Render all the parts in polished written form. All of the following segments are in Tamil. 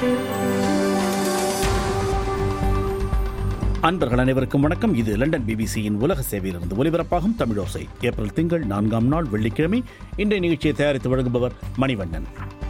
அன்பர்கள் அனைவருக்கும் வணக்கம். இது லண்டன் பிபிசியின் உலக சேவையிலிருந்து ஒலிபரப்பாகும் தமிழோசை. ஏப்ரல் திங்கள் 4ஆம் நாள் வெள்ளிக்கிழமை. இன்றைய நிகழ்ச்சியை தயாரித்து வழங்குபவர் மணிவண்ணன்.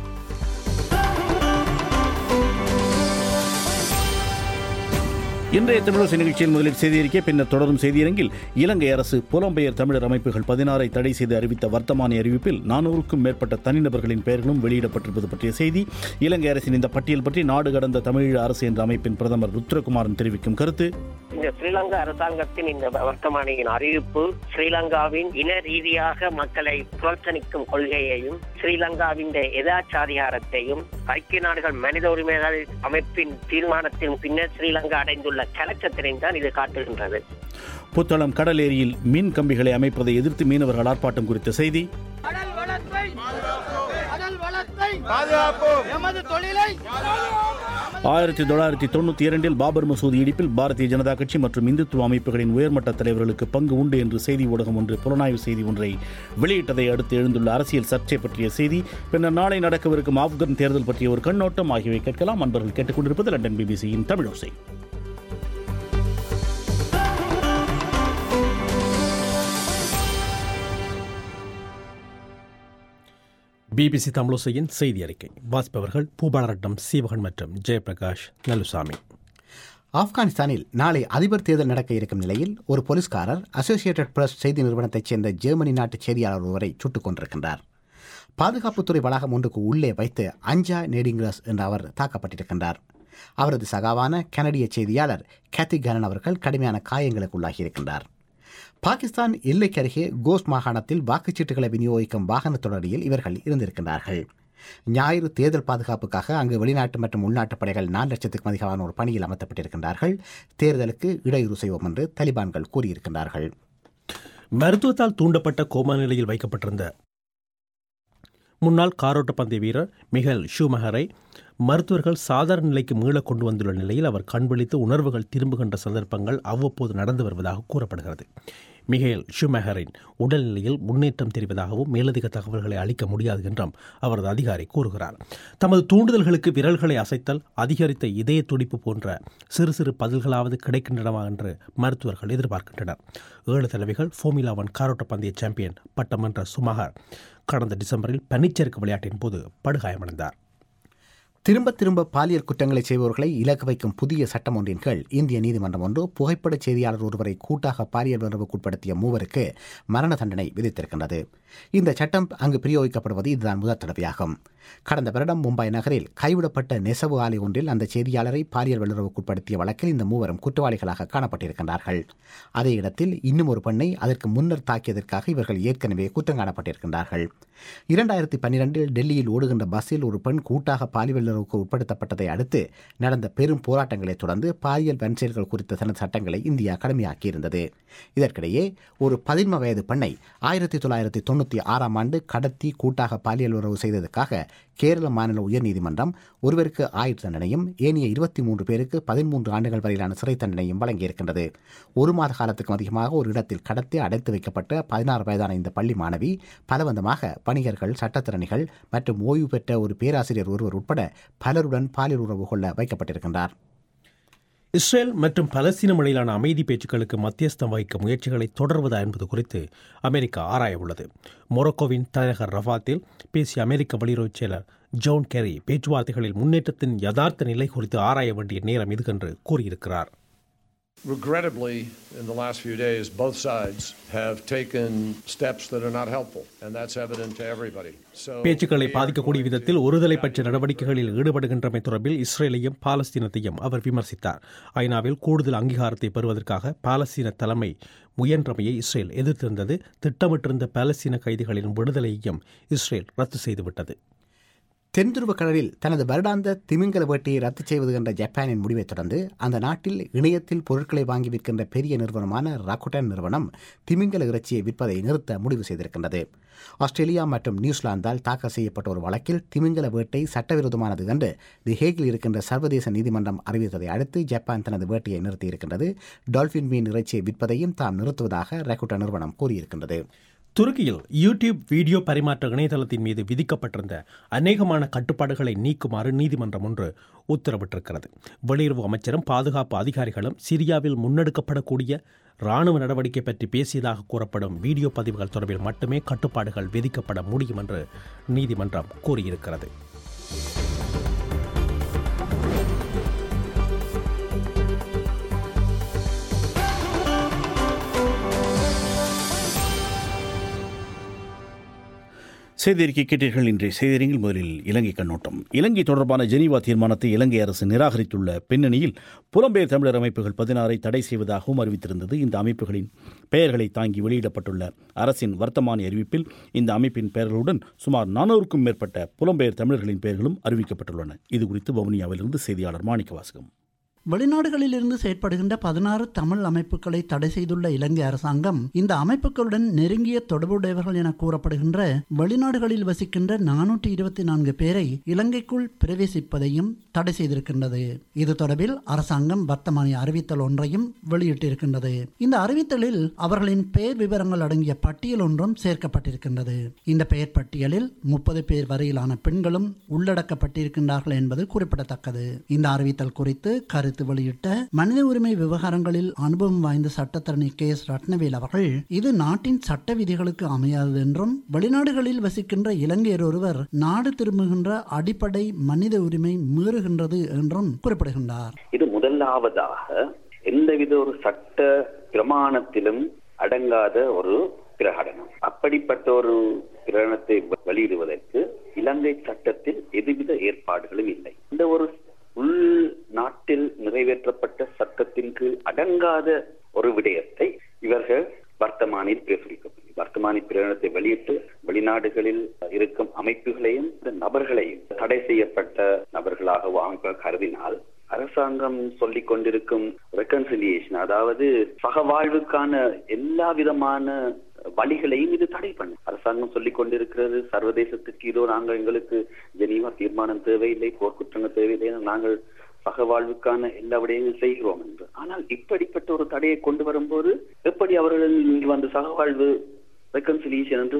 இன்றைய தமிழோசை நிகழ்ச்சியில் முதலில் செய்தியறிக்கை, பின்னர் தொடரும் செய்தியரங்கில் இலங்கை அரசு புலம்பெயர் தமிழர் அமைப்புகள் 16 தடை செய்து அறிவித்த வர்த்தமானி அறிவிப்பில் 400க்கும் மேற்பட்ட தனிநபர்களின் பெயர்களும் வெளியிடப்பட்டிருப்பது பற்றிய செய்தி. இலங்கை அரசின் இந்த பட்டியல் பற்றி நாடு கடந்த தமிழீழ அரசு என்ற அமைப்பின் பிரதமர் ருத்ரகுமாரன் தெரிவிக்கும் கருத்து. இந்த ஸ்ரீலங்கா அரசாங்கத்தின் இந்த வர்த்தமானியின் அறிவிப்பு ஸ்ரீலங்காவின் இன ரீதியாக மக்களை புறக்கணிக்கும் கொள்கையையும் ஸ்ரீலங்காவின் எதாச்சாதிகாரத்தையும் ஐக்கிய நாடுகள் மனித உரிமைகள் அமைப்பின் தீர்மானத்தின் பின்னர் ஸ்ரீலங்கா அடைந்துள்ள கலக்கத்தினை தான் இது காட்டுகின்றது. புத்தளம் கடல் ஏரியில் மின் கம்பிகளை அமைப்பதை எதிர்த்து மீனவர்கள் ஆர்ப்பாட்டம் குறித்த செய்தி. 1992 பாபர் மசூதி இடிப்பில் பாரதிய ஜனதா கட்சி மற்றும் இந்துத்துவ அமைப்புகளின் உயர்மட்ட தலைவர்களுக்கு பங்கு உண்டு என்று செய்தி ஊடகம் ஒன்று புலனாய்வு செய்தி ஒன்றை வெளியிட்டதை அடுத்து எழுந்துள்ள அரசியல் சர்ச்சை பற்றிய செய்தி. பின்னர் நாளை நடக்கவிருக்கும் ஆப்கான் தேர்தல் பற்றிய ஒரு கண்ணோட்டம் ஆகியவை கேட்கலாம். அன்பர்கள் கேட்டுக்கொண்டிருப்பது லண்டன் பிபிசியின் தமிழோசை. பிபிசி தமிழோசையின் செய்தி அறிக்கை வாசிப்பவர்கள் பூபாலரட்னம் சீவகன் மற்றும் ஜெயபிரகாஷ் நல்லுசாமி. ஆப்கானிஸ்தானில் நாளை அதிபர் தேர்தல் நடக்க இருக்கும் நிலையில் ஒரு போலீஸ்காரர் அசோசியேட்டட் பிரஸ் செய்தி நிறுவனத்தைச் சேர்ந்த ஜெர்மனி நாட்டு செய்தியாளர் ஒருவரை சுட்டுக் கொண்டிருக்கின்றார். பாதுகாப்புத்துறை வளாகம் ஒன்றுக்கு உள்ளே வைத்து அஞ்சா நேடிங்கிரஸ் என்ற அவர் தாக்கப்பட்டிருக்கின்றார். அவரது சகாவான கனடிய செய்தியாளர் கேத்தி கனன் அவர்கள் கடுமையான காயங்களுக்கு உள்ளாகியிருக்கின்றார். பாகிஸ்தான் எல்லைக்கு அருகே கோஸ்ட் மாகாணத்தில் வாக்குச்சீட்டுகளை விநியோகிக்கும் வாகன தொடரில் இவர்கள் இருந்திருக்கின்றார்கள். ஞாயிறு தேர்தல் பாதுகாப்புக்காக அங்கு வெளிநாட்டு மற்றும் உள்நாட்டு படைகள் 4 லட்சத்துக்கும் அதிகமான ஒரு பணியில் அமர்த்தப்பட்டிருக்கின்றார்கள். தேர்தலுக்கு இடையூறு செய்வோம் என்று தலிபான்கள் கூறியிருக்கின்றார்கள். மருத்துவத்தால் தூண்டப்பட்ட கோமா நிலையில் வைக்கப்பட்டிருந்த முன்னாள் காரோட்ட பந்தய வீரர் மிகேல் ஷூமஹரை மருத்துவர்கள் சாதாரண நிலைக்கு மீள கொண்டு வந்துள்ள நிலையில் அவர் கண்விழித்து உணர்வுகள் திரும்புகின்ற சந்தர்ப்பங்கள் அவ்வப்போது நடந்து வருவதாக கூறப்படுகிறது. மிகேல் ஷூமஹரின் உடல்நிலையில் முன்னேற்றம் தெரிவதாகவும் மேலதிக தகவல்களை அளிக்க முடியாது என்றும் அவரது அதிகாரி கூறுகிறார். தமது தூண்டுதல்களுக்கு விரல்களை அசைத்தல், அதிகரித்த இதய துடிப்பு போன்ற சிறு சிறு பதில்களாவது கிடைக்கின்றனவா என்று மருத்துவர்கள் எதிர்பார்க்கின்றனர். 7 தடவைகள் ஃபார்முலா 1 காரோட்ட பந்தய சாம்பியன் பட்டம் வென்ற ஷூமஹர் கடந்த டிசம்பரில் பனிச்சறுக்கு விளையாட்டின் போது படுகாயமடைந்தார். திரும்ப திரும்ப பாலியல் குற்றங்களை செய்பவர்களை இலக்கு வைக்கும் புதிய சட்டம் ஒன்றின் கீழ் இந்திய நீதிமன்றம் ஒன்று புகைப்பட செய்தியாளர் ஒருவரை கூட்டாக பாலியல் உணர்வுக்குட்படுத்திய 3 மரண தண்டனை விதித்திருக்கின்றது. இந்த சட்டம் அங்கு பிரயோகிக்கப்படுவது இதுதான் முதல் தடவையாகும். கடந்த வருடம் மும்பை நகரில் கைவிடப்பட்ட நெசவு ஆலை ஒன்றில் அந்த செய்தியாளரை பாலியல் வல்லுறவுக்குட்படுத்திய வழக்கில் இந்த 3 குற்றவாளிகளாக காணப்பட்டிருக்கின்றார்கள். அதே இடத்தில் இன்னும் ஒரு பெண்ணை அதற்கு முன்னர் தாக்கியதற்காக இவர்கள் ஏற்கனவே குற்றம் காணப்பட்டிருக்கின்றார்கள். 2012 டெல்லியில் ஓடுகின்ற பஸ்ஸில் ஒரு பெண் கூட்டாக பாலியல் வல்லுறவுக்கு உட்படுத்தப்பட்டதை அடுத்து நடந்த பெரும் போராட்டங்களை தொடர்ந்து பாலியல் வன்செயல்கள் குறித்த தனது சட்டங்களை இந்தியா கடுமையாக்கியிருந்தது. இதற்கிடையே ஒரு 13 வயது பெண்ணை 1996ஆம் ஆண்டு கடத்தி கூட்டாக பாலியல் உறவு செய்ததற்காக கேரள மாநில உயர்நீதிமன்றம் ஒருவருக்கு ஆயுள் தண்டனையும் ஏனைய 23 பேருக்கு 13 ஆண்டுகள் வரையிலான சிறை தண்டனையும் வழங்கியிருக்கின்றது. 1 மாத காலத்துக்கும் அதிகமாக ஒரு இடத்தில் கடத்தி அடைத்து வைக்கப்பட்ட 16 வயதான இந்த பள்ளி மாணவி பலவந்தமாக வணிகர்கள், சட்டத்திறனிகள் மற்றும் ஓய்வு பெற்ற ஒரு பேராசிரியர் ஒருவர் உட்பட பலருடன் பாலியல் உறவு கொள்ள வைக்கப்பட்டிருக்கின்றார். இஸ்ரேல் மற்றும் பலஸ்தீனம் இடையிலான அமைதி பேச்சுக்களுக்கு மத்தியஸ்தம் வகிக்க முயற்சிகளை தொடர்வதா என்பது குறித்து அமெரிக்கா ஆராய உள்ளது. மொரோக்கோவின் தலைநகர் ரஃபாத்தில் பேசிய அமெரிக்க வெளியுறவுச் செயலர் ஜான் கெரி பேச்சுவார்த்தைகளில் முன்னேற்றத்தின் யதார்த்த நிலை குறித்து ஆராய வேண்டிய நேரம் இது என்று கூறியிருக்கிறார். Regrettably, in the last few days, both sides have taken steps that are not helpful, and that's evident to everybody. பேச்சுக்களை பாதிக்கக்கூடிய விதத்தில் ஒருதலைப்பட்ச நடவடிக்கைகளில் ஈடுபடுகின்றமை தொடர்பில் இஸ்ரேலையும் பாலஸ்தீனத்தையும் அவர் விமர்சித்தார். ஐநாவில் கூடுதல் அங்கீகாரத்தை பெறுவதற்காக பாலஸ்தீன தலைமை முயன்றமையை இஸ்ரேல் எதிர்த்திருந்தது. திட்டமிட்டிருந்த பாலஸ்தீன கைதிகளின் விடுதலையையும் இஸ்ரேல் ரத்து செய்துவிட்டது. தென்துருவ கடலில் தனது வருடாந்த திமிங்கல வேட்டையை ரத்து செய்வது என்ற ஜப்பானின் முடிவை தொடர்ந்து அந்த நாட்டில் இணையத்தில் பொருட்களை வாங்கி விற்கின்ற பெரிய நிறுவனமான ராக்குடன் நிறுவனம் திமிங்கல இறைச்சியை விற்பதை நிறுத்த முடிவு செய்திருக்கின்றது. ஆஸ்திரேலியா மற்றும் நியூசிலாந்தால் தாக்கல் செய்யப்பட்ட ஒரு வழக்கில் திமிங்கல வேட்டை சட்டவிரோதமானது என்று தி ஹேகில் இருக்கின்ற சர்வதேச நீதிமன்றம் அறிவித்ததை அடுத்து ஜப்பான் தனது வேட்டையை நிறுத்தியிருக்கின்றது. டால்பின் மீன் இறைச்சியை விற்பதையும் தாம் நிறுத்துவதாக ராக்குடன் நிறுவனம் கூறியிருக்கின்றது. துருக்கியில் யூடியூப் வீடியோ பரிமாற்ற இணையதளத்தின் மீது விதிக்கப்பட்டிருந்த அநேகமான கட்டுப்பாடுகளை நீக்குமாறு நீதிமன்றம் ஒன்று உத்தரவிட்டிருக்கிறது. வெளியுறவு அமைச்சரும் பாதுகாப்பு அதிகாரிகளும் சிரியாவில் முன்னெடுக்கப்படக்கூடிய இராணுவ நடவடிக்கை பற்றி பேசியதாக கூறப்படும் வீடியோ பதிவுகள் தொடர்பில் மட்டுமே கட்டுப்பாடுகள் விதிக்கப்பட முடியும் என்று நீதிமன்றம் கூறியிருக்கிறது. செய்தியறிக்கை கேட்டீர்கள். இன்றைய செய்தியறிக்கையில் முதலில் இலங்கை கண்ணோட்டம். இலங்கை தொடர்பான ஜெனீவா தீர்மானத்தை இலங்கை அரசு நிராகரித்துள்ள பின்னணியில் புலம்பெயர் தமிழர் அமைப்புகள் 16 தடை செய்வதாகவும் அறிவித்திருந்தது. இந்த அமைப்புகளின் பெயர்களை தாங்கி வெளியிடப்பட்டுள்ள அரசின் வர்த்தமானி அறிவிப்பில் இந்த அமைப்பின் பெயர்களுடன் சுமார் 400க்கும் மேற்பட்ட புலம்பெயர் தமிழர்களின் பெயர்களும் அறிவிக்கப்பட்டுள்ளன. இதுகுறித்து வவுனியாவிலிருந்து செய்தியாளர் மாணிக்கவாசகம். வெளிநாடுகளிலிருந்து செயற்படுகின்ற 16 தமிழ் அமைப்புகளை தடை செய்துள்ள இலங்கை அரசாங்கம் இந்த அமைப்புகளுடன் நெருங்கிய தொடர்புடையவர்கள் என கூறப்படுகின்ற வெளிநாடுகளில் வசிக்கின்ற 424 பேரை இலங்கைக்குள் பிரவேசிப்பதையும் தடை செய்திருக்கின்றது. இது தொடர்பில் அரசாங்கம் வர்த்தமானி அறிவித்தல் ஒன்றையும் வெளியிட்டிருக்கின்றது. இந்த அறிவித்தலில் அவர்களின் பெயர் விவரங்கள் அடங்கிய பட்டியல் ஒன்றும் சேர்க்கப்பட்டிருக்கின்றது. இந்த பெயர் பட்டியலில் 30 பேர் வரையிலான பெண்களும் உள்ளடக்கப்பட்டிருக்கின்றார்கள் என்பது குறிப்பிடத்தக்கது. இந்த அறிவித்தல் குறித்து கருத்து வெளியிட்ட மனித உரிமை விவகாரங்களில் அனுபவம் வாய்ந்த சட்டத்தரணி KS ரட்னவேல் அவர்கள் இது நாட்டின் சட்ட விதிகளுக்கு அமையாதது என்றும் வெளிநாடுகளில் வசிக்கின்ற இலங்கையர் ஒருவர் நாடு திரும்புகின்ற அடிப்படை மனித உரிமை மீறுகின்றது என்றும் குறிப்பிடுகின்றார். இது முதலாவதாக எந்தவித ஒரு சட்ட பிரமாணத்திலும் அடங்காத ஒரு பிரகடனம். அப்படிப்பட்ட ஒரு பிரகடனத்தை வெளியிடுவதற்கு இலங்கை சட்டத்தில் எதுவித ஏற்பாடுகளும் இல்லை. இந்த ஒரு உள் நாட்டில் நிறைவேற்றப்பட்ட சட்டத்தின் கீழ் அடங்காத ஒரு விடயத்தை இவர்கள் வர்த்தமானில் பிரசுரிக்கும். வர்த்தமானி பிரகடனத்தை வெளியிட்டு வெளிநாடுகளில் இருக்கும் அமைப்புகளையும் நபர்களையும் தடை செய்யப்பட்ட நபர்களாக அமைப்பாக கருதினால் அரசாங்கம் சொல்லிக் கொண்டிருக்கும் ரெகன்சிலியேஷன், அதாவது சகவாழ்வுக்கான எல்லா விதமான வழிகளையும் இது தடை பண்ணும். அரசாங்கம் சொல்லிக் கொண்டிருக்கிறது சர்வதேசத்துக்கு இதோ நாங்கள் எங்களுக்கு ஜெனீவா தீர்மானம் தேவையில்லை, போர்க்குற்றங்கள் தேவையில்லை, நாங்கள் சகவாழ்வுக்கான எல்லா விடயங்களும் செய்கிறோம் என்று. ஆனால் இப்படிப்பட்ட ஒரு தடையை கொண்டு வரும்போது எப்படி அவர்கள் இங்கு வந்து சகவாழ்வு ரெகன்சிலியேஷன் என்று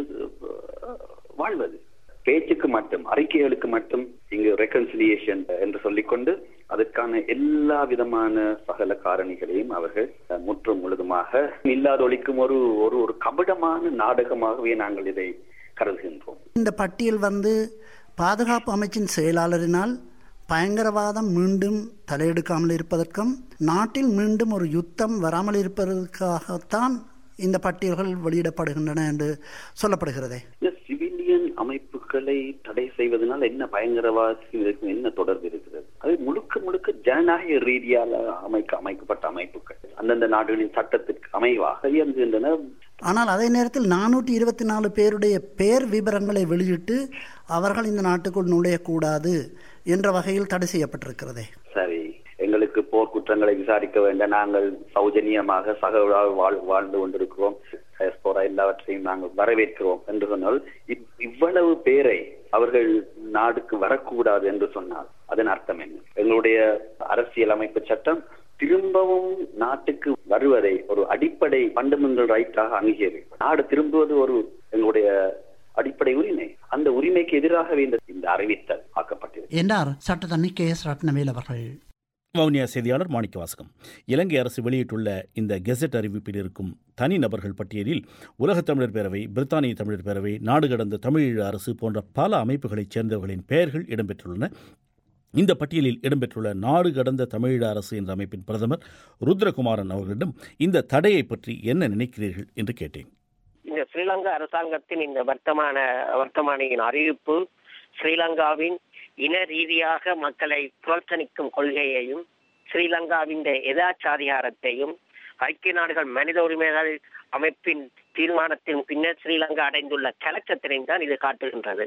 வாழ்வது? பேச்சுக்கு மட்டும், அறிக்கைகளுக்கு மட்டும் இங்கு ரெகன்சிலியேஷன் என்று சொல்லிக்கொண்டு அதற்கான எல்லா விதமான சகல காரணிகளையும் அவர்கள் முற்றும் முழுதுமாக இல்லாதொழிக்கும் ஒரு ஒரு கபடமான நாடகமாகவே நாங்கள் இதை கருதுகின்றோம். இந்த பட்டியல் பாதுகாப்பு அமைச்சின் செயலாளரினால் பயங்கரவாதம் மீண்டும் தலையெடுக்காமல் இருப்பதற்கும் நாட்டில் மீண்டும் ஒரு யுத்தம் வராமல் இருப்பதற்காகத்தான் இந்த பட்டியல்கள் வெளியிடப்படுகின்றன என்று சொல்லப்படுகிறது. சிவிலியன் அமைப்புகளை தடை செய்வதனால் என்ன பயங்கரவாதத்திற்கு என்ன தொடர்பு இருக்கிறது? அது முழுக்க முழுக்க ஜனநாயக ரீதியால் அமைக்கப்பட்ட அமைப்புகள் அந்தந்த நாடுகளின் சட்டத்திற்கு அமைவாக இயங்குகின்றன. ஆனால் அதே நேரத்தில் 424 பேருடைய பெயர் விவரங்களை வெளியிட்டு அவர்கள் இந்த நாட்டுக்குள் நுழையக்கூடாது என்ற வகையில் தடை செய்யப்பட்டிருக்கிறதே. சரி, எங்களுக்கு போர்க்குற்றங்களை விசாரிக்க வேண்டாம், நாங்கள் சௌஜன்யமாக வாழ்ந்து கொண்டிருக்கிறோம், எல்லாவற்றையும் நாங்கள் வரவேற்கிறோம் என்று சொன்னால் இவ்வளவு பேரை அவர்கள் நாடுக்கு வரக்கூடாது என்று சொன்னால் அதன் அர்த்தம் என்ன? எங்களுடைய அரசியல் அமைப்பு சட்டம் திரும்பவும் நாட்டுக்கு வருவதை ஒரு அடிப்படை ஃபண்டமெண்டல் ரைட்டாக அங்கீகரிக்கும். நாடு திரும்புவது ஒரு எங்களுடைய அடிப்படை உரிமை. அந்த உரிமைக்கு எதிராகவே இந்த அறிவித்தல் ஆக்கப்பட்டது என்றார் சட்டத்தரணி KS ரட்னவேல் அவர்கள். வவுனியா செய்தியாளர் மாணிக்கவாசகம். இலங்கை அரசு வெளியிட்டுள்ள இந்த கெசட் அறிவிப்பில் இருக்கும் தனிநபர்கள் பட்டியலில் உலகத் தமிழர் பேரவை, பிரித்தானிய தமிழர் பேரவை, நாடு கடந்த தமிழீழ அரசு போன்ற பல அமைப்புகளைச் சேர்ந்தவர்களின் பெயர்கள் இடம்பெற்றுள்ளன. இந்த பட்டியலில் இடம்பெற்றுள்ள நாடு கடந்த தமிழீழ அரசு என்ற அமைப்பின் பிரதமர் ருத்ரகுமாரன் அவர்களிடம் இந்த தடையை பற்றி என்ன நினைக்கிறீர்கள் என்று கேட்டேன். இந்த ஸ்ரீலங்கா அரசாங்கத்தின் இந்த வர்த்தமானியின் அறிவிப்பு ஸ்ரீலங்காவின் இன ரீதியாக மக்களை புறக்கணிக்கும் கொள்கையையும் ஸ்ரீலங்காவின் எதாச்சாதிகாரத்தையும் ஐக்கிய நாடுகள் மனித உரிமைகள் அமைப்பின் தீர்மானத்தின் பின்னர் ஸ்ரீலங்கா அடைந்துள்ள கலக்கத்தினையும் தான் இது காட்டுகின்றது.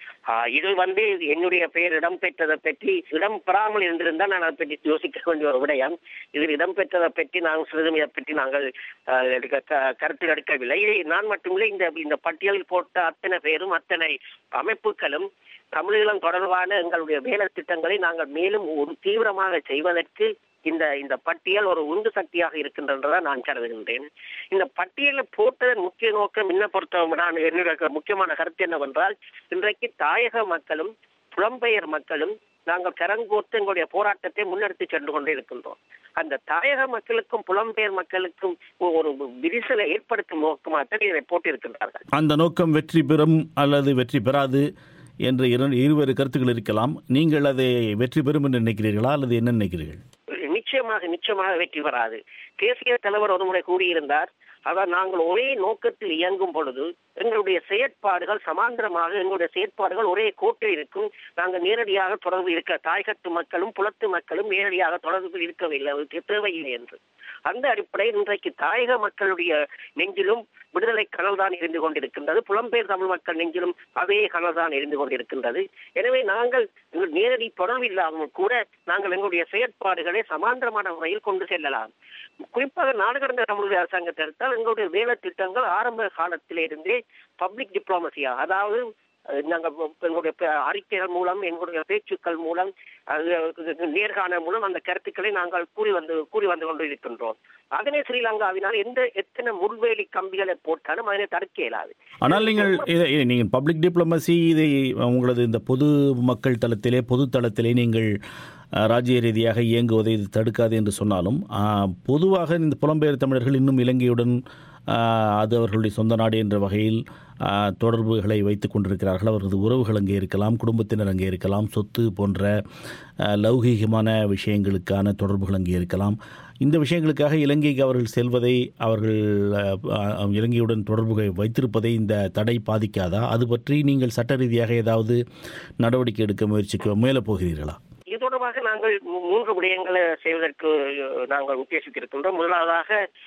இது என்னுடைய பெயர் இடம்பெற்றதை பற்றி இடம்பெறாமல் இருந்திருந்தால் நான் அதை பற்றி யோசிக்க வேண்டிய ஒரு விடயம். இதில் இடம்பெற்றதை பற்றி நாங்கள் சிறிதும் இதை பற்றி நாங்கள் கருத்தில் எடுக்கவில்லை. நான் மட்டுமில்லை, இந்த பட்டியலில் போட்ட அத்தனை பேரும் அத்தனை அமைப்புகளும் தமிழீழம் தொடர்பான எங்களுடைய வேலை திட்டங்களை நாங்கள் மேலும் ஒரு தீவிரமாக செய்வதற்கு இந்த பட்டியல் ஒரு உந்து சக்தியாக இருக்கின்றதை நான் கருதுகின்றேன். இந்த பட்டியலை போட்டதன் முக்கிய நோக்கம் என்ன பொறுத்த நான் என்னுடைய முக்கியமான கருத்து என்னவென்றால், இன்றைக்கு தாயக மக்களும் புலம்பெயர் மக்களும் நாங்கள் கரங்கோர்த்து எங்களுடைய போராட்டத்தை முன்னெடுத்து சென்று கொண்டே இருக்கின்றோம். அந்த தாயக மக்களுக்கும் புலம்பெயர் மக்களுக்கும் ஒரு விரிசலை ஏற்படுத்தும் நோக்கமாக இதை போட்டிருக்கின்றார்கள். அந்த நோக்கம் வெற்றி பெறும் அல்லது வெற்றி பெறாது என்ற இருவேறு கருத்துக்கள் இருக்கலாம். நீங்கள் அதை வெற்றி பெறும் என்று நினைக்கிறீர்களா அல்லது என்ன நினைக்கிறீர்கள்? நிச்சயமாக வெற்றி பெறாது. தேசிய தலைவர் ஒருமுறை கூறியிருந்தார், அதாவது நாங்கள் ஒரே நோக்கத்தில் இயங்கும் பொழுது எங்களுடைய செயற்பாடுகள் சமாந்தரமாக, எங்களுடைய செயற்பாடுகள் ஒரே கோட்டில் இருக்கும். நாங்கள் நேரடியாக தொடர்பு இருக்க தாயகத்து மக்களும் புலத்து மக்களும் நேரடியாக தொடர்பு இருக்கவில்லை, தேவையில்லை என்று. அந்த அடிப்படையில் இன்றைக்கு தாயக மக்களுடைய நெஞ்சிலும் விடுதலை கனல் தான் இருந்து கொண்டிருக்கின்றது, புலம்பெயர் தமிழ் மக்கள் நெஞ்சிலும் அதே கனல் தான் இருந்து கொண்டிருக்கின்றது. எனவே நாங்கள் நேரடி தொடர்பு இல்லாமல் கூட நாங்கள் எங்களுடைய செயற்பாடுகளை சமாந்தரமான முறையில் கொண்டு செல்லலாம். குறிப்பாக நாடு கடந்த தமிழக அரசாங்கத்தை எடுத்தால் எங்களுடைய வேலை திட்டங்கள் ஆரம்ப காலத்திலிருந்தே பப்ளிக் டிப்ளோமசியா, அதாவது நாங்கள் எங்களுடைய அறிக்கைகள் மூலம், எங்களுடைய பேச்சுக்கள் மூலம், நேர்காணல் மூலம் அந்த கருத்துக்களை நாங்கள் கூறி வந்து கொண்டிருக்கின்றோம். அதனை ஸ்ரீலங்காவினால் எத்தனை முள்வேலி கம்பிகளை போட்டாலும் அதனை தடுக்க இயலாது. ஆனால் நீங்கள் பப்ளிக் டிப்ளமசி இதை உங்களது இந்த பொது மக்கள் தளத்திலே பொது தளத்திலே நீங்கள் ராஜ்ய ரீதியாக இயங்குவதை இது தடுக்காது என்று சொன்னாலும், பொதுவாக இந்த புலம்பெயர் தமிழர்கள் இன்னும் இலங்கையுடன் அது அவர்களுடைய சொந்த நாடு என்ற வகையில் தொடர்புகளை வைத்துக் கொண்டிருக்கிறார்கள். அவர்களது உறவுகள் அங்கே இருக்கலாம், குடும்பத்தினர் அங்கே இருக்கலாம், சொத்து போன்ற லௌகீகமான விஷயங்களுக்கான தொடர்புகள் அங்கே இருக்கலாம். இந்த விஷயங்களுக்காக இலங்கைக்கு அவர்கள் செல்வதை, அவர்கள் இலங்கையுடன் தொடர்புகளை வைத்திருப்பதை இந்த தடை பாதிக்காதா? அது பற்றி நீங்கள் சட்ட ரீதியாக ஏதாவது நடவடிக்கை எடுக்க முயலப் போகிறீர்களா? இது தொடர்பாக நாங்கள் 3 விடயங்களை செய்வதற்கு நாங்கள் உத்தேசித்திருக்கின்றோம். முதலாவதாக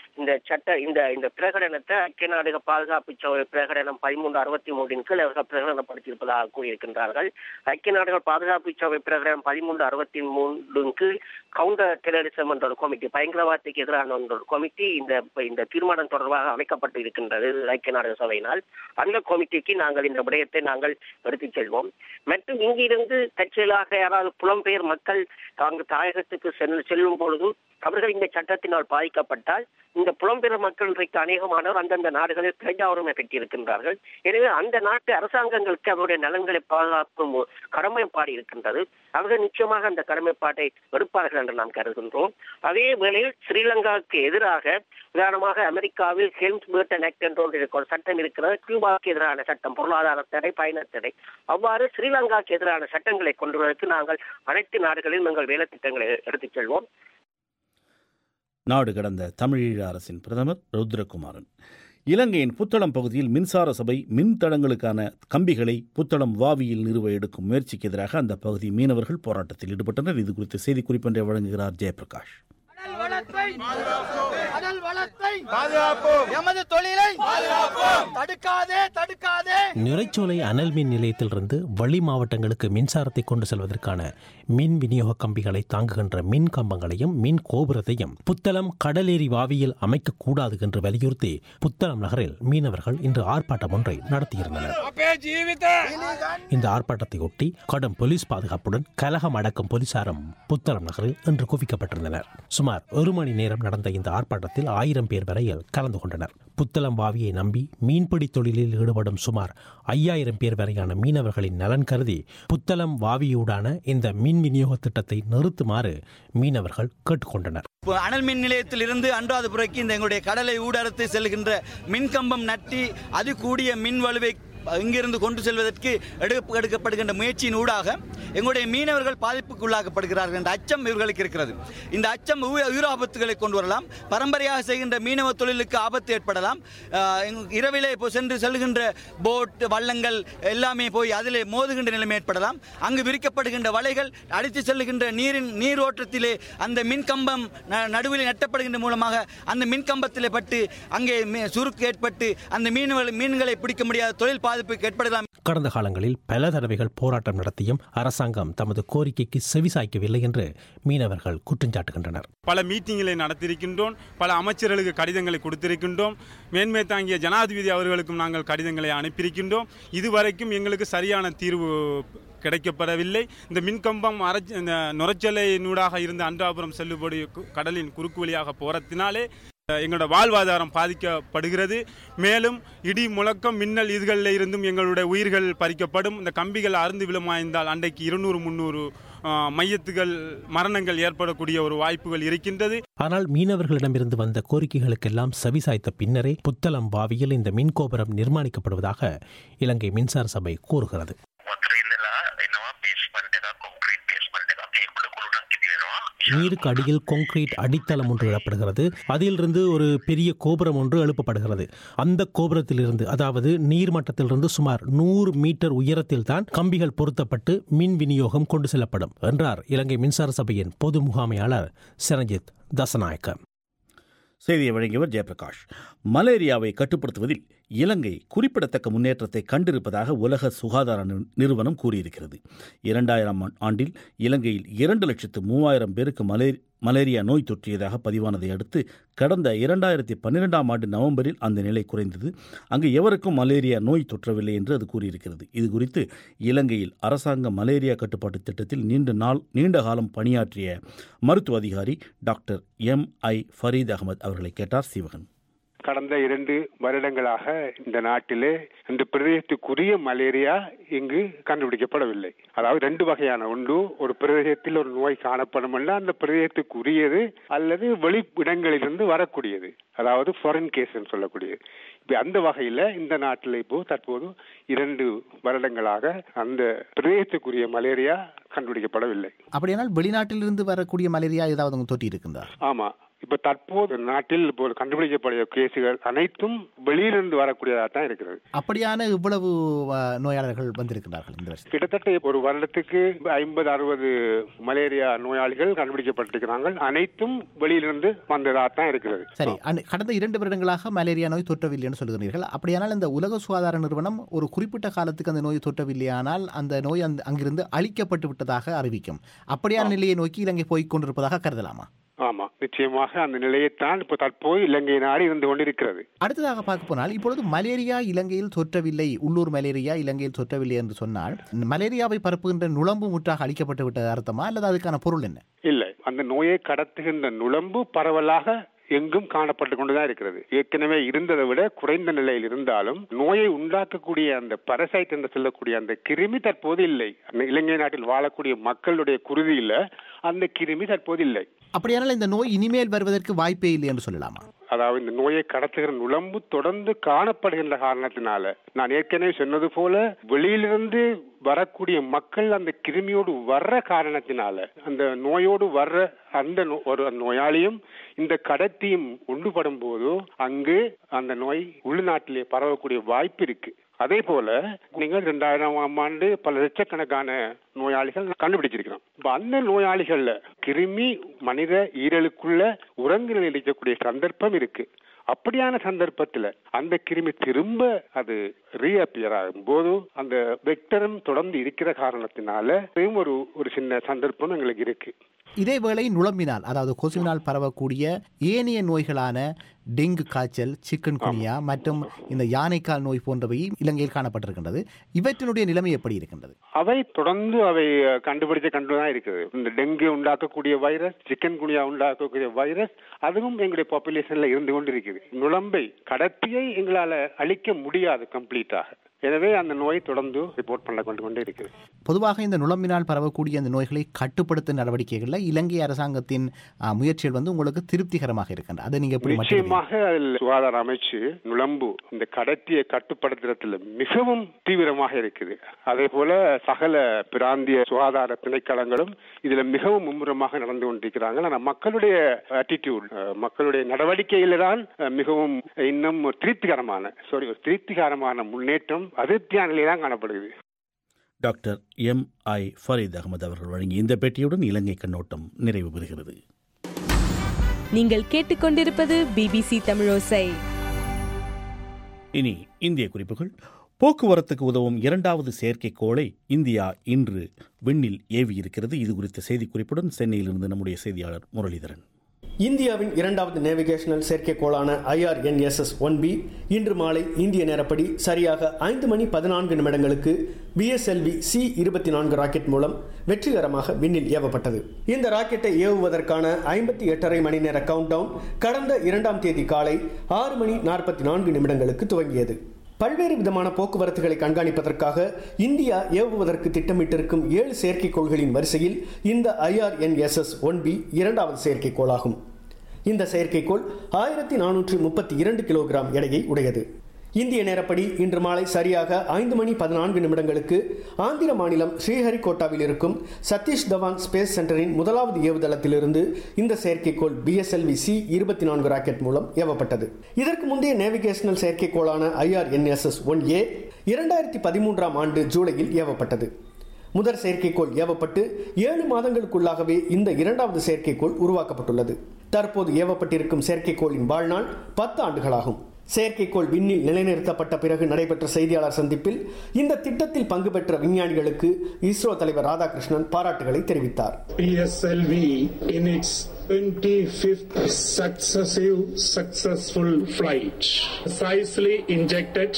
இந்த பிரகடனத்தை ஐக்கிய நாடுகள் பாதுகாப்பு சபை பிரகடனம் 1363 கீழ் அவர்கள் பிரகடனப்படுத்தியிருப்பதாக கூறியிருக்கின்றார்கள். ஐக்கிய நாடுகள் பாதுகாப்பு சபை பிரகடனம் 1363 கீழ் கவுண்டர் டெரரிசம் என்ற ஒரு கமிட்டி, பயங்கரவாதத்துக்கு எதிரான ஒரு கமிட்டி இந்த தீர்மானம் தொடர்பாக அமைக்கப்பட்டு இருக்கின்றது ஐக்கிய நாடுகள் சபையினால். அந்த கமிட்டிக்கு நாங்கள் இந்த விடயத்தை நாங்கள் எடுத்துச் செல்வோம். மற்றும் இங்கிருந்து தற்செயலாக யாராவது புலம்பெயர் மக்கள் அங்கு தாயகத்துக்கு செல்லும் பொழுது அவர்கள் இந்த சட்டத்தினால் பாதிக்கப்பட்டால், இந்த புலம்பெயர் மக்கள் இன்றைக்கு அநேகமானவர் அந்தந்த நாடுகளில் பிரஜா உரிமை பெற்றிருக்கின்றார்கள். எனவே அந்த நாட்டு அரசாங்கங்களுக்கு அவருடைய நலன்களை பாதுகாக்கும் கடமைப்பாடு இருக்கின்றது. அவர்கள் நிச்சயமாக அந்த கடமைப்பாட்டை எடுப்பார்கள் என்று நாம் கருதுகின்றோம். அதே வேளையில் ஸ்ரீலங்காவுக்கு எதிராக, உதாரணமாக அமெரிக்காவில் ஹெல்ம்ஸ்-பேர்டன் ஆக்ட் என்ற ஒரு சட்டம் இருக்கிறது, கியூபாவுக்கு எதிரான சட்டம், பொருளாதார தடை, பயண தடை. அவ்வாறு ஸ்ரீலங்காவுக்கு எதிரான சட்டங்களை கொண்டு வருவதற்கு நாங்கள் அனைத்து நாடுகளிலும் எங்கள் வேலை திட்டங்களை எடுத்துச் செல்வோம். நாடு கடந்த தமிழீழ அரசின் பிரதமர் ருத்ரகுமாரன். இலங்கையின் புத்தளம் பகுதியில் மின்சார சபை மின்தடங்களுக்கான கம்பிகளை புத்தளம் வாவியில் நிறுவ எடுக்கும் முயற்சிக்கு எதிராக அந்த பகுதி மீனவர்கள் போராட்டத்தில் ஈடுபட்டனர். இது குறித்து செய்திக்குறிப்பொன்றை வழங்குகிறார் ஜெயபிரகாஷ். நுரைச்சோலை அனல் மின் நிலையத்திலிருந்து வெளி மாவட்டங்களுக்கு மின்சாரத்தை கொண்டு செல்வதற்கான மின் விநியோக கம்பிகளை தாங்குகின்ற மின் கம்பங்களையும் மின் கோபுரத்தையும் புத்தளம் கடலேரி வாவியில் அமைக்கக்கூடாது என்று வலியுறுத்தி புத்தளம் நகரில் மீனவர்கள் இன்று ஆர்ப்பாட்டம் ஒன்றை நடத்தியிருந்தனர். இந்த ஆர்ப்பாட்டத்தை ஒட்டி கடும் போலீஸ் பாதுகாப்புடன் கலகம் அடக்கும் போலீசாரும் புத்தளம் நகரில் இன்று குவிக்கப்பட்டிருந்தனர். சுமார் 1 மணி நேரம் நடந்த இந்த ஆர்ப்பாட்டத்தில் 1000 பேர் வரையில் கலந்து கொண்டனர். புத்தளம் வாவியை நம்பி மீன்பிடி தொழிலில் ஈடுபடும் சுமார் 5000 பேர் வரையான மீனவர்களின் நலன் கருதி புத்தளம் வாவியூடான இந்த மின் விநியோக திட்டத்தை நிறுத்துமாறு மீனவர்கள் கேட்டுக்கொண்டனர். அனல் மின் நிலையத்தில் இருந்து அனுராதபுரைக்கு இந்த எங்களுடைய கடலை ஊடறுத்து செல்கின்ற மின்கம்பம் நட்டி அது கூடிய மின் வலுவை இங்கிருந்து கொண்டு செல்வதற்கு எடுக்கப்படுகின்ற முயற்சியின் ஊடாக எங்களுடைய மீனவர்கள் பாதிப்புக்குள்ளாக்கப்படுகிறார்கள் என்ற அச்சம் இவர்களுக்கு இருக்கிறது. இந்த அச்சம் உயிர் ஆபத்துகளை கொண்டு வரலாம். பரம்பரையாக செய்கின்ற மீனவ தொழிலுக்கு ஆபத்து ஏற்படலாம். இரவிலே செல்கின்ற போட் வள்ளங்கள் எல்லாமே போய் அதிலே மோதுகின்ற நிலைமை ஏற்படலாம். அங்கு விரிக்கப்படுகின்ற வலைகள் அடித்து செல்லுகின்ற நீரோட்டத்திலே அந்த மின்கம்பம் நடுவில் நட்டப்படுகின்ற மூலமாக அந்த மின்கம்பத்திலே பட்டு அங்கே சுருக்கு ஏற்பட்டு அந்த மீன்களை பிடிக்க முடியாத தொழில் பாதிப்புக்கு ஏற்படலாம். கடந்த காலங்களில் பல தடவைகள் போராட்டம் நடத்தியும் அரசாங்கம் தமது கோரிக்கைக்கு செவிசாய்க்கவில்லை என்று மீனவர்கள் குற்றம் சாட்டுகின்றனர். பல மீட்டிங்களை நடத்தியிருக்கின்றோம், பல அமைச்சர்களுக்கு கடிதங்களை கொடுத்திருக்கின்றோம், மேன்மை தாங்கிய ஜனாதிபதி அவர்களுக்கும் நாங்கள் கடிதங்களை அனுப்பியிருக்கின்றோம். இதுவரைக்கும் எங்களுக்கு சரியான தீர்வு கிடைக்கப்படவில்லை. இந்த மின்கம்பம் நுரைச்சலையினூடாக இருந்த அன்றாபுரம் செல்லுபடி கடலின் குறுக்கு வழியாக போறதினாலே எங்களோட வாழ்வாதாரம் பாதிக்கப்படுகிறது. மேலும் இடி முழக்கம் மின்னல் இதுகளில் இருந்தும் எங்களுடைய உயிர்கள் பறிக்கப்படும். இந்த கம்பிகள் அறுந்து விழுமாய்ந்தால் அன்றைக்கு 200-300 மையத்துகள் மரணங்கள் ஏற்படக்கூடிய ஒரு வாய்ப்புகள் இருக்கின்றது. ஆனால் மீனவர்களிடமிருந்து வந்த கோரிக்கைகளுக்கெல்லாம் செவிசாய்த்த பின்னரே புத்தளம் பாவியில் இந்த மின்கோபுரம் நிர்மாணிக்கப்படுவதாக இலங்கை மின்சார சபை கூறுகிறது. நீருக்கு அடியில் கான்கிரீட் அடித்தளம் ஒன்று இடப்படுகிறது. அதிலிருந்து ஒரு பெரிய கோபுரம் ஒன்று எழுப்பப்படுகிறது. அந்த கோபுரத்திலிருந்து, அதாவது நீர்மட்டத்திலிருந்து சுமார் 100 மீட்டர் உயரத்தில் தான் கம்பிகள் பொருத்தப்பட்டு மின் விநியோகம் கொண்டு செல்லப்படும் என்றார் இலங்கை மின்சார சபையின் பொது முகாமையாளர் சரஞ்சித் தசநாயக்க. செய்தியை வழங்கியவர் ஜெயபிரகாஷ். மலேரியாவை கட்டுப்படுத்துவதில் இலங்கை குறிப்பிடத்தக்க முன்னேற்றத்தை கண்டிருப்பதாக உலக சுகாதார நிறுவனம் கூறியிருக்கிறது. 2000 ஆண்டில் இலங்கையில் 2,03,000 பேருக்கு மலேரியா நோய் தொற்றியதாக பதிவானதை அடுத்து கடந்த 2012 ஆண்டு நவம்பரில் அந்த நிலை குறைந்தது. அங்கு எவருக்கும் மலேரியா நோய் தொற்றவில்லை என்று அது கூறியிருக்கிறது. இது குறித்து இலங்கையில் அரசாங்க மலேரியா கட்டுப்பாட்டு திட்டத்தில் நீண்ட காலம் பணியாற்றிய மருத்துவ அதிகாரி டாக்டர் M.I. ஃபரீத் அகமது அவர்களை கேட்டார் சீவகன். கடந்த 2 வருடங்களாக இந்த நாட்டிலே இந்த பிரதேசத்துக்குரிய மலேரியா இங்கு கண்டுபிடிக்கப்படவில்லை. அதாவது 2 வகையான, ஒன்று ஒரு பிரதேசத்தில் ஒரு நோய் காணப்படும் அல்ல, அந்த பிரதேசத்துக்குரியது அல்லது வெளி இடங்களிலிருந்து வரக்கூடியது, அதாவது ஃபாரின் கேஸ் சொல்லக்கூடியது. இப்ப அந்த வகையில இந்த நாட்டில் இப்போ தற்போது 2 வருடங்களாக அந்த பிரதேசத்துக்குரிய மலேரியா கண்டுபிடிக்கப்படவில்லை. அப்படியானால் வெளிநாட்டிலிருந்து வரக்கூடிய மலேரியா ஏதாவது தொட்டி இருக்குதா? ஆமா, இப்ப தற்போது நாட்டில் இப்போ கண்டுபிடிக்கப்பட்ட கேசுகள் அனைத்தும் வெளியிலிருந்து வரக்கூடியதாக தான் இருக்கிறது. அப்படியான இவ்வளவு நோயாளர்கள் வந்திருக்கிறார்கள் இந்த வருஷம். கிட்டத்தட்ட ஒரு வருடத்துக்கு 50-60 மலேரியா நோயாளிகள் கண்டுபிடிக்கப்பட்டிருக்கிறாங்க. அனைத்தும் வெளியிலிருந்து வந்ததாக தான் இருக்கிறது. சரி, கடந்த 2 வருடங்களாக மலேரியா நோய் தொற்றவில்லை என்று சொல்கிறீர்கள். அப்படியானால் இந்த உலக சுகாதார நிறுவனம் ஒரு குறிப்பிட்ட காலத்துக்கு அந்த நோய் தொற்றவில்லையானால் அந்த நோய் அங்கிருந்து அழிக்கப்பட்டு விட்டதாக அறிவிக்கும். அப்படியான நிலையை நோக்கி இலங்கை போய்க் கொண்டிருப்பதாக கருதலாமா? ஆமா, நிச்சயமாக அந்த நிலையைத்தான் இப்போ தற்போது இலங்கை நாடு இருந்து கொண்டிருக்கிறது. அடுத்ததாக பார்க்க போனால் இப்பொழுது மலேரியா இலங்கையில் தொற்றவில்லை, உள்ளூர் மலேரியா இலங்கையில் தொற்றவில்லை என்று சொன்னால் மலேரியாவை பரப்புகின்ற நுளம்பு முற்றாக அழிக்கப்பட்டு விட்டது அர்த்தமா, அல்லது அதுக்கான பொருள் என்ன? இல்லை, அந்த நோயை கடத்துகின்ற நுளம்பு பரவலாக எங்கும் காணப்பட்டு கொண்டுதான் இருக்கிறது. ஏற்கனவே இருந்ததை விட குறைந்த நிலையில் இருந்தாலும் நோயை உண்டாக்கக்கூடிய அந்த பரசைட் என்று சொல்லக்கூடிய அந்த கிருமி தற்போது இல்லை. இலங்கை நாட்டில் வாழக்கூடிய மக்களுடைய குருதியில் அந்த கிருமி தற்போது இல்லை. அப்படியானால் இந்த நோய் இனிமேல் வருவதற்கு வாய்ப்பே இல்லை என்று சொல்லலாமா? அதாவது இந்த நோயை கடத்துகிற நுளம்பு தொடர்ந்து காணப்படுகின்ற காரணத்தினால, நான் ஏற்கனவே சொன்னது போல வெளியிலிருந்து வரக்கூடிய மக்கள் அந்த கிருமியோடு வர்ற காரணத்தினால, அந்த நோயோடு வர்ற அந்த ஒரு நோயாளியும் இந்த கடத்தியும் ஒன்றுபடும் போது அங்கு அந்த நோய் உள்நாட்டிலே பரவக்கூடிய வாய்ப்பு இருக்கு. அதே போல நீங்கள் 2000 ஆண்டு பல லட்சக்கணக்கான நோயாளிகள் கண்டுபிடிச்சிருக்கிறோம். இப்ப அந்த நோயாளிகள்ல கிருமி மனித ஈரலுக்குள்ள உறங்கு நிலையில் இருக்கக்கூடிய சந்தர்ப்பம் இருக்கு. அப்படியான சந்தர்ப்பத்தில் அந்த கிருமி திரும்ப அது ரீஅப்பியர் ஆகும் போது அந்த வெக்டரும் தொடர்ந்து இருக்கிற காரணத்தினால ஒரு சின்ன சந்தர்ப்பம் எங்களுக்கு இருக்கு. இதேவேளை நுளம்பினால், அதாவது கொசுவினால் பரவக்கூடிய ஏனைய நோய்களான டெங்கு காய்ச்சல், சிக்கன் குனியா மற்றும் இந்த யானைக்கால் நோய் போன்றவை இலங்கையில் காணப்பட்டிருக்கின்றது. இவற்றினுடைய நிலைமை எப்படி இருக்கின்றது? அவை தொடர்ந்து கண்டுதான் இருக்குது. இந்த டெங்கு உண்டாக்கக்கூடிய வைரஸ், சிக்கன் குனியா உண்டாக்கக்கூடிய வைரஸ், அதுவும் எங்களுடைய பாப்புலேஷன்ல இருந்து கொண்டு இருக்குது. நுளம்பை கடத்தியை எங்களால அழிக்க முடியாது கம்ப்ளீட்டாக. எனவே அந்த நோய் தொடர்ந்து ரிப்போர்ட் பண்ண கொண்டே இருக்குது. பொதுவாக இந்த நுளம்பினால் பரவக்கூடிய அந்த நோய்களை கட்டுப்படுத்தும் நடவடிக்கைகள்ல இலங்கை அரசாங்கத்தின் முயற்சிகள் உங்களுக்கு திருப்திகரமாக இருக்கின்றன. அதை நீங்க நிச்சயமாக அதில் சுகாதார அமைச்சு நுளம்பு இந்த கடத்தியை கட்டுப்படுத்துறதுல மிகவும் தீவிரமாக இருக்குது. அதே போல சகல பிராந்திய சுகாதார திணைக்களங்களும் இதுல மிகவும் மும்முரமாக நடந்து கொண்டிருக்கிறாங்க. ஆனால் மக்களுடைய ஆட்டிடியூட், மக்களுடைய நடவடிக்கையில தான் மிகவும் இன்னும் திருப்திகரமான முன்னேற்றம் அதிருப்தியான நிலையில்தான் காணப்படுகிறது. Doctor M.I. ஃபரீத் அகமது அவர்கள் வழங்கிய இந்த பேட்டியுடன் இலங்கை கண்ணோட்டம் நிறைவு பெறுகிறது. நீங்கள் கேட்டுக்கொண்டிருப்பது BBC தமிழோசை. இனி இந்திய குறிப்புகள். போக்குவரத்துக்கு உதவும் இரண்டாவது செயற்கைக்கோளை இந்தியா இன்று விண்ணில் ஏவியிருக்கிறது. இது குறித்த செய்திக்குறிப்புடன் சென்னையிலிருந்து நம்முடைய செய்தியாளர் முரளிதரன். இந்தியாவின் இரண்டாவது நேவிகேஷனல் செயற்கைக்கோளான IRNSS-1B இன்று மாலை இந்திய நேரப்படி சரியாக 5:14 BSLV C-24 ராக்கெட் மூலம் வெற்றிகரமாக விண்ணில் ஏவப்பட்டது. இந்த ராக்கெட்டை ஏவுவதற்கான 58.5 மணி நேர கவுண்டவுன் கடந்த 2ஆம் தேதி காலை 6:44 துவங்கியது. பல்வேறு விதமான போக்குவரத்துகளை கண்காணிப்பதற்காக இந்தியா ஏவுவதற்கு திட்டமிட்டிருக்கும் 7 செயற்கைக்கோள்களின் வரிசையில் இந்த IRNSS-1B இரண்டாவது செயற்கைக்கோளாகும். இந்த செயற்கைக்கோள் 1432 கிலோகிராம் எடையை உடையது. இந்திய நேரப்படி இன்று மாலை சரியாக 5:14 ஆந்திர மாநிலம் ஸ்ரீஹரிகோட்டாவில் இருக்கும் சதீஷ் தவான் ஸ்பேஸ் சென்டரின் முதலாவது ஏவுதளத்திலிருந்து இந்த செயற்கைக்கோள் BSLV C-24 ராக்கெட் மூலம் ஏவப்பட்டது. இதற்கு முந்தைய நேவிகேஷனல் செயற்கைக்கோளான IRNSS-1A 2013ஆம் ஆண்டு ஜூலையில் ஏவப்பட்டது. முதல் செயற்கைக்கோள் ஏவப்பட்டு 7 மாதங்களுக்குள்ளாகவே இந்த இரண்டாவது செயற்கைக்கோள் உருவாக்கப்பட்டுள்ளது. தற்போது ஏவப்பட்டிருக்கும் செயற்கைக்கோளின் வாழ்நாள் 10 ஆண்டுகளாகும். செயற்கைக்கோள் விண்ணில் நிலைநிறுத்தப்பட்ட பிறகு நடைபெற்ற செய்தியாளர் சந்திப்பில் இந்த திட்டத்தில் பங்கு பெற்ற விஞ்ஞானிகளுக்கு இஸ்ரோ தலைவர் ராதாகிருஷ்ணன் பாராட்டுகளை தெரிவித்தார். PSLV in its 25th successful flight precisely injected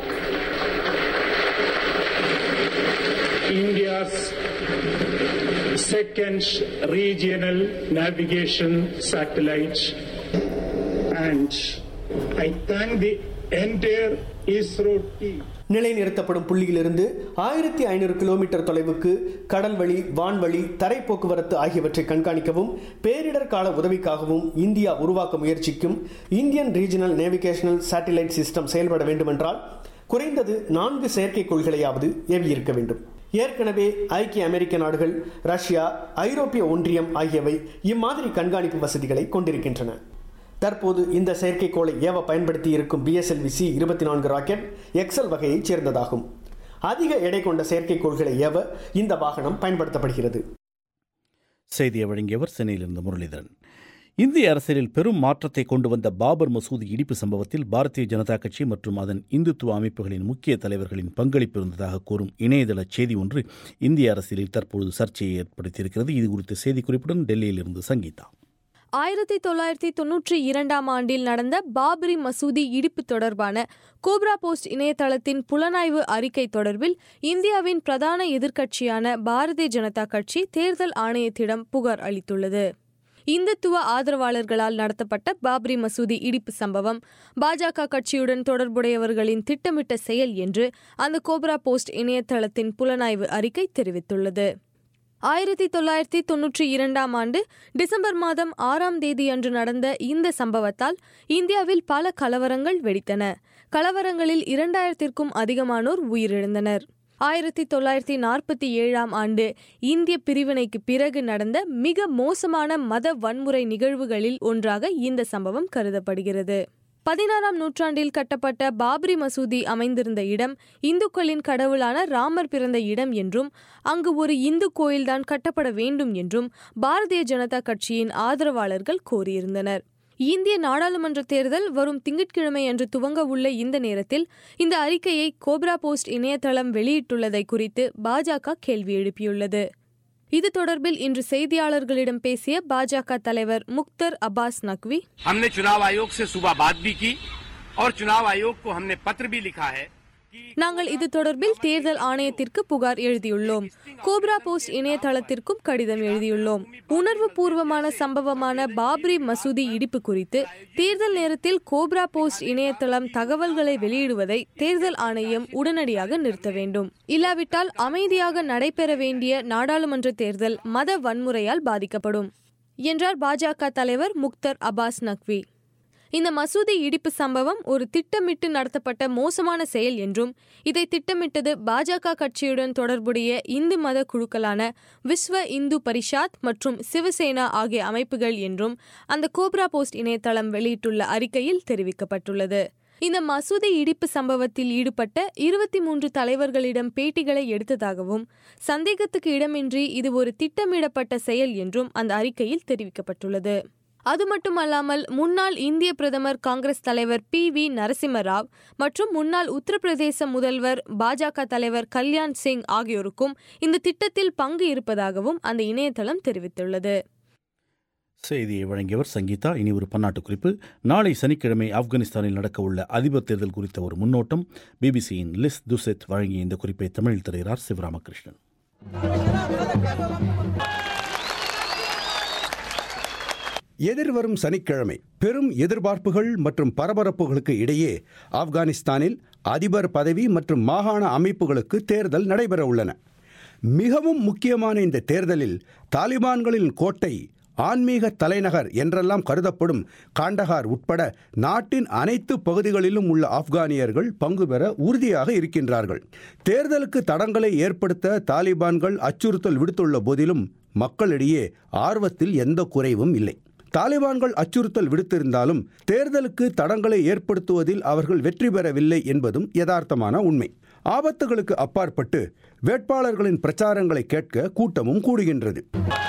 India's second regional navigation satellite, and I thank the entire ISRO team. நிலைநிறுத்தப்படும் புள்ளியிலிருந்து 1500 கிலோமீட்டர் தொலைவுக்கு கடல்வழி, வான்வழி, தரை போக்குவரத்து ஆகியவற்றை கண்காணிக்கவும் பேரிடர் கால உதவிக்காகவும் இந்தியா உருவாக்க முயற்சிக்கும் Indian regional navigational satellite system செயல்பட வேண்டுமென்றால் குறைந்தது 4 செயற்கைக்கோள்களையாவது ஏவியிருக்க வேண்டும். ஏற்கனவே ஐக்கிய அமெரிக்க நாடுகள், ரஷ்யா, ஐரோப்பிய ஒன்றியம் ஆகியவை இம்மாதிரி கண்காணிப்பு வசதிகளை கொண்டிருக்கின்றன. தற்போது இந்த செயற்கைக்கோளை ஏவ பயன்படுத்தி இருக்கும் BSLV C-24 ராக்கெட் எக்ஸல் வகையைச் சேர்ந்ததாகும். அதிக எடை கொண்ட செயற்கைக்கோள்களை ஏவ இந்த வாகனம் பயன்படுத்தப்படுகிறது. செய்தியை வழங்கியவர் சென்னையிலிருந்து முரளிதரன். இந்திய அரசியலில் பெரும் மாற்றத்தை கொண்டு வந்த பாபர் மசூதி இடிப்பு சம்பவத்தில் பாரதிய ஜனதா கட்சி மற்றும் அதன் இந்துத்துவ அமைப்புகளின் முக்கிய தலைவர்களின் பங்களிப்பு இருந்ததாக கூறும் இணையதள செய்தி ஒன்று இந்திய அரசியலில் தற்போது சர்ச்சையை ஏற்படுத்தியிருக்கிறது. இது குறித்த செய்திக்குறிப்புடன் டெல்லியிலிருந்து சங்கீதா. 1992ஆம் ஆண்டில் நடந்த பாபரி மசூதி இடிப்பு தொடர்பான கோப்ரா போஸ்ட் இணையதளத்தின் புலனாய்வு அறிக்கை தொடர்பில் இந்தியாவின் பிரதான எதிர்க்கட்சியான பாரதிய ஜனதா கட்சி தேர்தல் ஆணையத்திடம் புகார் அளித்துள்ளது. இந்துத்துவ ஆதரவாளர்களால் நடத்தப்பட்ட பாபரி மசூதி இடிப்பு சம்பவம் பாஜக கட்சியுடன் தொடர்புடையவர்களின் திட்டமிட்ட செயல் என்று அந்த கோப்ரா போஸ்ட் இணையதளத்தின் புலனாய்வு அறிக்கை தெரிவித்துள்ளது. 1992ஆம் ஆண்டு டிசம்பர் மாதம் 6ஆம் தேதி அன்று நடந்த இந்த சம்பவத்தால் இந்தியாவில் பல கலவரங்கள் வெடித்தன. கலவரங்களில் 2000க்கும் அதிகமானோர் உயிரிழந்தனர். 1947ஆம் ஆண்டு இந்திய பிரிவினைக்கு பிறகு நடந்த மிக மோசமான மத வன்முறை நிகழ்வுகளில் ஒன்றாக இந்த சம்பவம் கருதப்படுகிறது. 16ஆம் நூற்றாண்டில் கட்டப்பட்ட பாபரி மசூதி அமைந்திருந்த இடம் இந்துக்களின் கடவுளான ராமர் பிறந்த இடம் என்றும் அங்கு ஒரு இந்து கோயில்தான் கட்டப்பட வேண்டும் என்றும் பாரதிய ஜனதா கட்சியின் ஆதரவாளர்கள் கோரியிருந்தனர். இந்திய நாடாளுமன்ற தேர்தல் வரும் திங்கட்கிழமை அன்று துவங்க உள்ள இந்த நேரத்தில் இந்த அறிக்கையை கோப்ரா போஸ்ட் இணையதளம் வெளியிட்டுள்ளதை குறித்து பாஜக கேள்வி எழுப்பியுள்ளது. இது தொடர்பில் இன்று செய்தியாளர்களிடம் பேசிய பாஜக தலைவர் முக்தர் அப்பாஸ் நக்வி, हमने चुनाव आयोग से सुबह बात भी की और चुनाव आयोग को हमने पत्र भी लिखा है. நாங்கள் இது தொடர்பில் தேர்தல் ஆணையத்திற்கு புகார் எழுதியுள்ளோம். கோப்ரா போஸ்ட் இணையதளத்திற்கும் கடிதம் எழுதியுள்ளோம். உணர்வு பூர்வமான சம்பவமான பாபரி மசூதி இடிப்பு குறித்து தேர்தல் நேரத்தில் கோப்ரா போஸ்ட் இணையதளம் தகவல்களை வெளியிடுவதை தேர்தல் ஆணையம் உடனடியாக நிறுத்த வேண்டும். இல்லாவிட்டால் அமைதியாக நடைபெற வேண்டிய நாடாளுமன்ற தேர்தல் மத வன்முறையால் பாதிக்கப்படும் என்றார் பாஜக தலைவர் முக்தர் அப்பாஸ் நக்வி. இந்த மசூதி இடிப்பு சம்பவம் ஒரு திட்டமிட்டு நடத்தப்பட்ட மோசமான செயல் என்றும் இதை திட்டமிட்டது பாஜக கட்சியுடன் தொடர்புடைய இந்து மத குழுக்களான விஸ்வ இந்து பரிஷாத் மற்றும் சிவசேனா ஆகிய அமைப்புகள் என்றும் அந்த கோப்ரா போஸ்ட் இணையதளம் வெளியிட்டுள்ள அறிக்கையில் தெரிவிக்கப்பட்டுள்ளது. இந்த மசூதி இடிப்பு சம்பவத்தில் ஈடுபட்ட 23 தலைவர்களிடம் பேட்டிகளை எடுத்ததாகவும் சந்தேகத்துக்கு இடமின்றி இது ஒரு திட்டமிடப்பட்ட செயல் என்றும் அந்த அறிக்கையில் தெரிவிக்கப்பட்டுள்ளது. அது மட்டுமல்லாமல் முன்னாள் இந்திய பிரதமர் காங்கிரஸ் தலைவர் PV நரசிம்ம ராவ் மற்றும் முன்னாள் உத்தரப்பிரதேச முதல்வர் பாஜக தலைவர் கல்யாண் சிங் ஆகியோருக்கும் இந்த திட்டத்தில் பங்கு இருப்பதாகவும் அந்த இணையதளம் தெரிவித்துள்ளது. செய்தியை வழங்கியவர் சங்கீதா. இனி ஒரு பன்னாட்டு குறிப்பு. நாளை சனிக்கிழமை ஆப்கானிஸ்தானில் நடக்கவுள்ள அதிபர் தேர்தல் குறித்த ஒரு முன்னோட்டம். பிபிசியின் லிஸ் துசெத் வழங்கிய இந்த குறிப்பை தமிழில் தருகிறார் சிவராமகிருஷ்ணன். எதிர்வரும் சனிக்கிழமை பெரும் எதிர்பார்ப்புகள் மற்றும் பரபரப்புகளுக்கு இடையே ஆப்கானிஸ்தானில் அதிபர் பதவி மற்றும் மாகாண அமைப்புகளுக்கு தேர்தல் நடைபெற உள்ளன. மிகவும் முக்கியமான இந்த தேர்தலில் தாலிபான்களின் கோட்டை, ஆன்மீக தலைநகர் என்றெல்லாம் கருதப்படும் காண்டஹார் உட்பட நாட்டின் அனைத்து பகுதிகளிலும் உள்ள ஆப்கானியர்கள் பங்கு பெற உறுதியாக இருக்கின்றார்கள். தேர்தலுக்கு தடங்களை ஏற்படுத்த தாலிபான்கள் அச்சுறுத்தல் விடுத்துள்ள போதிலும் மக்களிடையே ஆர்வத்தில் எந்த குறைவும் இல்லை. தாலிபான்கள் அச்சுறுத்தல் விடுத்திருந்தாலும் தேர்தலுக்கு தடங்களை ஏற்படுத்துவதில் அவர்கள் வெற்றி பெறவில்லை என்பதும் யதார்த்தமான உண்மை. ஆபத்துகளுக்கு அப்பாற்பட்டு வேட்பாளர்களின் பிரச்சாரங்களை கேட்க கூட்டமும் கூடுகின்றது.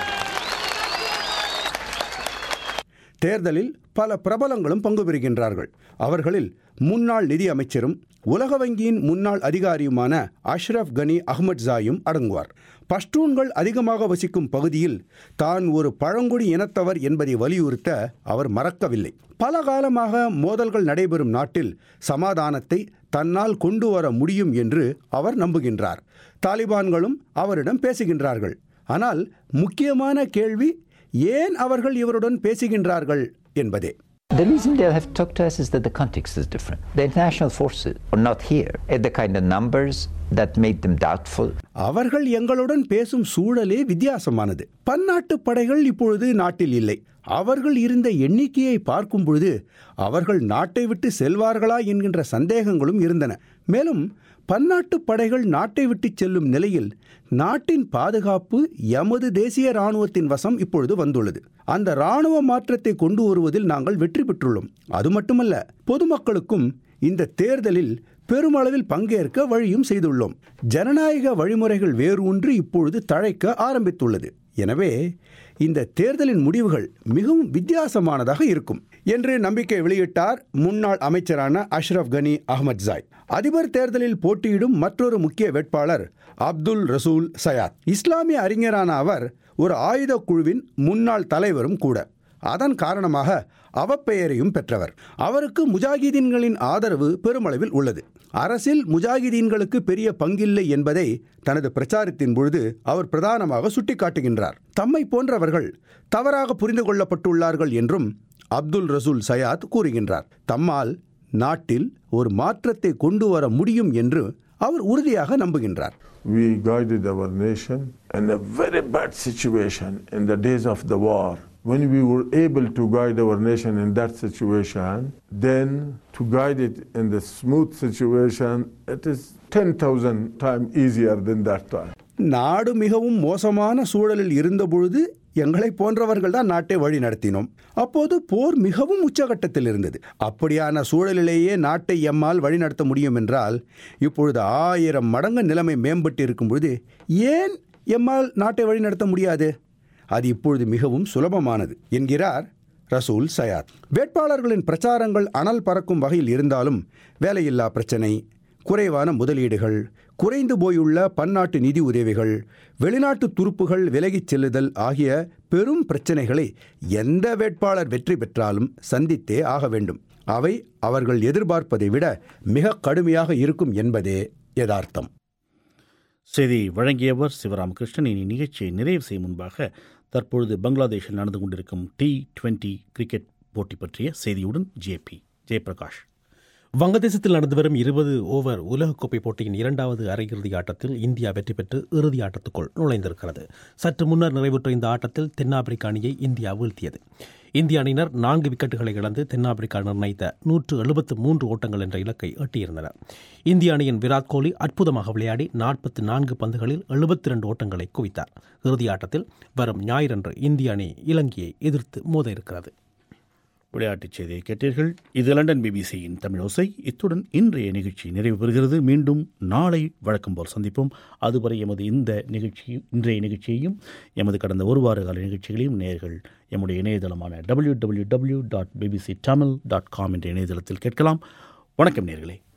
தேர்தலில் பல பிரபலங்களும் பங்கு பெறுகின்றார்கள். அவர்களில் முன்னாள் நிதி அமைச்சரும் உலக வங்கியின் முன்னாள் அதிகாரியுமான அஷ்ரப் கனி அஹ்மத்சாயும் அடங்குவார். பஷ்டூன்கள் அதிகமாக வசிக்கும் பகுதியில் தான் ஒரு பழங்குடி இனத்தவர் என்பதை வலியுறுத்த அவர் மறக்கவில்லை. பல காலமாக மோதல்கள் நடைபெறும் நாட்டில் சமாதானத்தை தன்னால் கொண்டு வர முடியும் என்று அவர் நம்புகின்றார். தாலிபான்களும் அவரிடம் பேசுகின்றார்கள். ஆனால் முக்கியமான கேள்வி, ஏன் அவர்கள் இவருடன் பேசுகின்றார்கள் என்பதே. The reason they have talked to us is that the context is different. The international forces are not here at the kind of numbers that made them doubtful. அவர்கள் எங்களுடன் பேசும் சூழலே வித்தியாசமானது. பன்னாட்டு படைகள் இப்பொழுது நாட்டில் இல்லை. அவர்கள் இருந்த எண்ணிக்கையை பார்க்கும் பொழுது அவர்கள் நாட்டை விட்டு செல்வார்களா என்கின்ற சந்தேகங்களும் இருந்தன. மேலும் பன்னாட்டு படைகள் நாட்டை விட்டு செல்லும் நிலையில் நாட்டின் பாதுகாப்பு எமது தேசிய இராணுவத்தின் வசம் இப்பொழுது வந்துள்ளது. அந்த இராணுவ மாற்றத்தை கொண்டு வருவதில் நாங்கள் வெற்றி பெற்றுள்ளோம். அது மட்டுமல்ல, பொதுமக்களுக்கும் இந்த தேர்தலில் பெருமளவில் பங்கேற்க வழியும் செய்துள்ளோம். ஜனநாயக வழிமுறைகள் வேரூன்றி இப்பொழுது தழைக்க ஆரம்பித்துள்ளது. எனவே இந்த தேர்தலின் முடிவுகள் மிகவும் வித்தியாசமானதாக இருக்கும் என்று நம்பிக்கை வெளியிட்டார் முன்னாள் அமைச்சரான அஷ்ரப் கனி அஹ்மத்சாய். அதிபர் தேர்தலில் போட்டியிடும் மற்றொரு முக்கிய வேட்பாளர் அப்துல் ரசூல் சயாத். இஸ்லாமிய அறிஞரான அவர் ஒரு ஆயுத குழுவின் முன்னாள் தலைவரும் கூட. அதன் காரணமாக அவப்பெயரையும் பெற்றவர். அவருக்கு முஜாகிதீன்களின் ஆதரவு பெருமளவில் உள்ளது. அரசில் முஜாகிதீன்களுக்கு பெரிய பங்கில்லை என்பதை தனது பிரச்சாரத்தின் பொழுது அவர் பிரதானமாக சுட்டிக்காட்டுகின்றார். தம்மை போன்றவர்கள் தவறாக புரிந்து கொள்ளப்பட்டுள்ளார்கள் என்றும் அப்துல் ரசூல் சயாத் கூறுகின்றார். தம்மால் நாட்டில் ஒரு மாற்றத்தை கொண்டு வர முடியும் என்று அவர் உறுதியாக நம்புகின்றார். We guided our nation in a very bad situation in the days of the war. When we were able to guide our nation in that situation, then to guide it in the smooth situation, it is 10,000 times easier than that time. நாடு மிகவும் மோசமான சூழலில் இருந்தபொழுது எங்களை போன்றவர்கள் தான் நாட்டை வழி நடத்தினோம். அப்போது போர் மிகவும் உச்சகட்டத்தில் இருந்தது. அப்படியான சூழலிலேயே நாட்டை எம்மால் வழிநடத்த முடியும் என்றால் இப்பொழுது 1000 மடங்கு நிலைமை மேம்பட்டு இருக்கும் பொழுது ஏன் எம்மால் நாட்டை வழிநடத்த முடியாது? அது இப்பொழுது மிகவும் சுலபமானது என்கிறார் ரசூல் சயாத். வேட்பாளர்களின் பிரச்சாரங்கள் அனல் பறக்கும் வகையில் இருந்தாலும் வேலையில்லா பிரச்சனை, குறைவான முதலீடுகள், குறைந்து போயுள்ள பன்னாட்டு நிதி உதவிகள், வெளிநாட்டு துருப்புகள் விலகிச் செல்லுதல் ஆகிய பெரும் பிரச்சனைகளை எந்த வேட்பாளர் வெற்றி பெற்றாலும் சந்தித்தே ஆக வேண்டும். அவை அவர்கள் எதிர்பார்ப்பதை விட மிக கடுமையாக இருக்கும் என்பதே யதார்த்தம். செய்தி வழங்கியவர் சிவராமகிருஷ்ணன். இனி நிகழ்ச்சியை நிறைவு செய்யும் முன்பாக தற்பொழுது பங்களாதேஷில் நடந்து கொண்டிருக்கும் T20 கிரிக்கெட் போட்டி பற்றிய செய்தியுடன் ஜெயபிரகாஷ். வங்கதேசத்தில் நடந்து வரும் 20 ஓவர் உலகக்கோப்பை போட்டியின் 2வது அரையிறுதி ஆட்டத்தில் இந்தியா வெற்றி பெற்று இறுதி ஆட்டத்துக்குள் நுழைந்திருக்கிறது. சற்று முன்னர் நிறைவுற்ற இந்த ஆட்டத்தில் தென்னாப்பிரிக்க அணியை இந்தியா வீழ்த்தியது. இந்திய அணியினர் 4 விக்கெட்டுகளை இழந்து தென்னாப்பிரிக்கா நிர்ணயித்த 173 ஓட்டங்கள் என்ற இலக்கை எட்டியிருந்தனர். இந்திய அணியின் விராட் கோலி அற்புதமாக விளையாடி 44 பந்துகளில் 72 ஓட்டங்களை குவித்தார். இறுதி ஆட்டத்தில் வரும் ஞாயிறன்று இந்திய அணி இலங்கையை எதிர்த்து மோத இருக்கிறது. விளையாட்டுச் செய்தியை கேட்டீர்கள். இது லண்டன் பிபிசியின் தமிழோசை. இத்துடன் இன்றைய நிகழ்ச்சி நிறைவு பெறுகிறது. மீண்டும் நாளை வழக்கம் போல் சந்திப்போம். அதுவரை இன்றைய நிகழ்ச்சியையும் எமது கடந்த ஒரு வார கால நிகழ்ச்சிகளையும் நேயர்கள் எம்முடைய இணையதளமான www.bbctamil.com என்ற இணையதளத்தில் கேட்கலாம். வணக்கம் நேயர்களே.